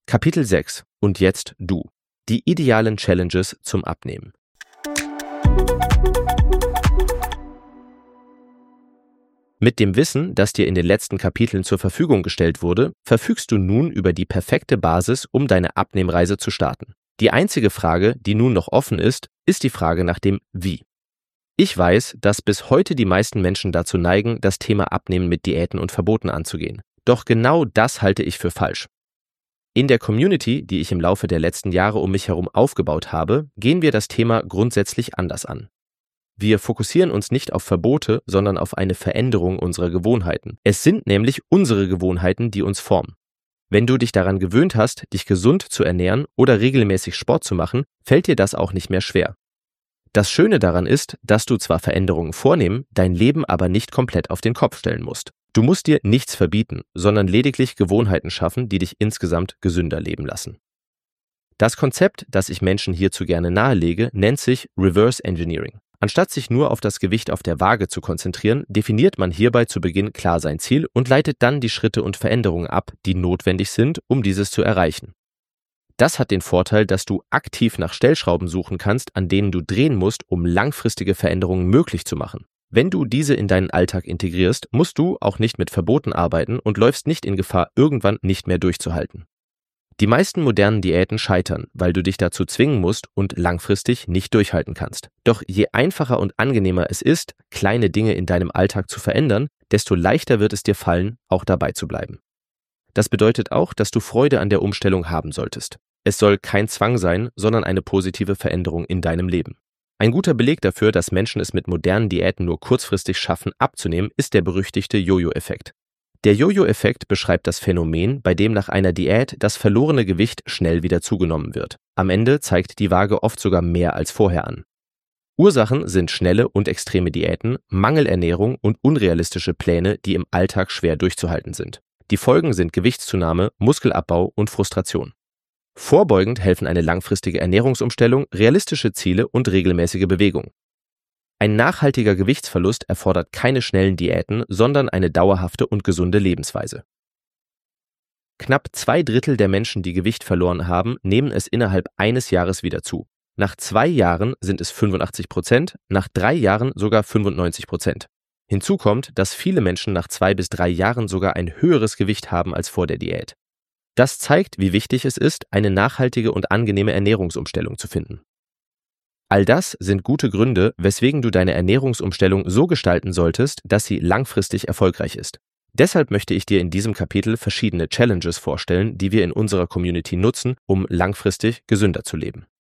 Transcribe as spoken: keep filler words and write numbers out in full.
Kapitel sechs. Und jetzt du. Die idealen Challenges zum Abnehmen. Mit dem Wissen, das dir in den letzten Kapiteln zur Verfügung gestellt wurde, verfügst du nun über die perfekte Basis, um deine Abnehmreise zu starten. Die einzige Frage, die nun noch offen ist, ist die Frage nach dem Wie. Ich weiß, dass bis heute die meisten Menschen dazu neigen, das Thema Abnehmen mit Diäten und Verboten anzugehen. Doch genau das halte ich für falsch. In der Community, die ich im Laufe der letzten Jahre um mich herum aufgebaut habe, gehen wir das Thema grundsätzlich anders an. Wir fokussieren uns nicht auf Verbote, sondern auf eine Veränderung unserer Gewohnheiten. Es sind nämlich unsere Gewohnheiten, die uns formen. Wenn du dich daran gewöhnt hast, dich gesund zu ernähren oder regelmäßig Sport zu machen, fällt dir das auch nicht mehr schwer. Das Schöne daran ist, dass du zwar Veränderungen vornehmen, dein Leben aber nicht komplett auf den Kopf stellen musst. Du musst dir nichts verbieten, sondern lediglich Gewohnheiten schaffen, die dich insgesamt gesünder leben lassen. Das Konzept, das ich Menschen hierzu gerne nahelege, nennt sich Reverse Engineering. Anstatt sich nur auf das Gewicht auf der Waage zu konzentrieren, definiert man hierbei zu Beginn klar sein Ziel und leitet dann die Schritte und Veränderungen ab, die notwendig sind, um dieses zu erreichen. Das hat den Vorteil, dass du aktiv nach Stellschrauben suchen kannst, an denen du drehen musst, um langfristige Veränderungen möglich zu machen. Wenn du diese in deinen Alltag integrierst, musst du auch nicht mit Verboten arbeiten und läufst nicht in Gefahr, irgendwann nicht mehr durchzuhalten. Die meisten modernen Diäten scheitern, weil du dich dazu zwingen musst und langfristig nicht durchhalten kannst. Doch je einfacher und angenehmer es ist, kleine Dinge in deinem Alltag zu verändern, desto leichter wird es dir fallen, auch dabei zu bleiben. Das bedeutet auch, dass du Freude an der Umstellung haben solltest. Es soll kein Zwang sein, sondern eine positive Veränderung in deinem Leben. Ein guter Beleg dafür, dass Menschen es mit modernen Diäten nur kurzfristig schaffen, abzunehmen, ist der berüchtigte Jojo-Effekt. Der Jojo-Effekt beschreibt das Phänomen, bei dem nach einer Diät das verlorene Gewicht schnell wieder zugenommen wird. Am Ende zeigt die Waage oft sogar mehr als vorher an. Ursachen sind schnelle und extreme Diäten, Mangelernährung und unrealistische Pläne, die im Alltag schwer durchzuhalten sind. Die Folgen sind Gewichtszunahme, Muskelabbau und Frustration. Vorbeugend helfen eine langfristige Ernährungsumstellung, realistische Ziele und regelmäßige Bewegung. Ein nachhaltiger Gewichtsverlust erfordert keine schnellen Diäten, sondern eine dauerhafte und gesunde Lebensweise. Knapp zwei Drittel der Menschen, die Gewicht verloren haben, nehmen es innerhalb eines Jahres wieder zu. Nach zwei Jahren sind es fünfundachtzig Prozent, nach drei Jahren sogar fünfundneunzig Prozent. Hinzu kommt, dass viele Menschen nach zwei bis drei Jahren sogar ein höheres Gewicht haben als vor der Diät. Das zeigt, wie wichtig es ist, eine nachhaltige und angenehme Ernährungsumstellung zu finden. All das sind gute Gründe, weswegen du deine Ernährungsumstellung so gestalten solltest, dass sie langfristig erfolgreich ist. Deshalb möchte ich dir in diesem Kapitel verschiedene Challenges vorstellen, die wir in unserer Community nutzen, um langfristig gesünder zu leben.